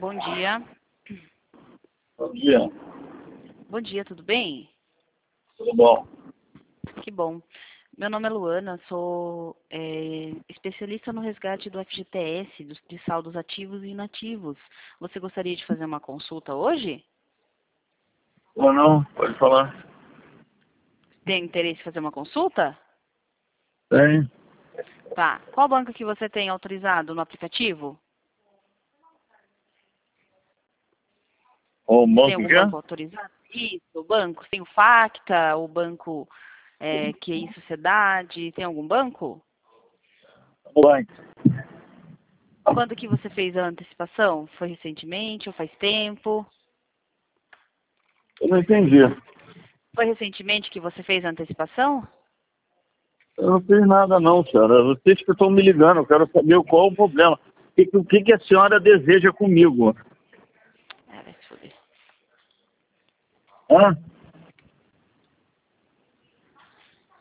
Bom dia. Bom dia. Bom dia, tudo bem? Tudo bom? Que bom. Meu nome é Luana, sou especialista no resgate do FGTS, de saldos ativos e inativos. Você gostaria de fazer uma consulta hoje? Ou não? Pode falar. Tem interesse em fazer uma consulta? Tem. Tá. Qual banco que você tem autorizado no aplicativo? O Tem banco algum que é? banco autorizado? Isso, o banco. Tem o Facta, o banco QI Sociedade. Tem algum banco? Banco. Quando que você fez a antecipação? Foi recentemente ou faz tempo? Eu não entendi. Foi recentemente que você fez a antecipação? Eu não fiz nada não, senhora. Vocês que estão me ligando, eu quero saber qual o problema. O que a senhora deseja comigo? Vai se fuder. Hã?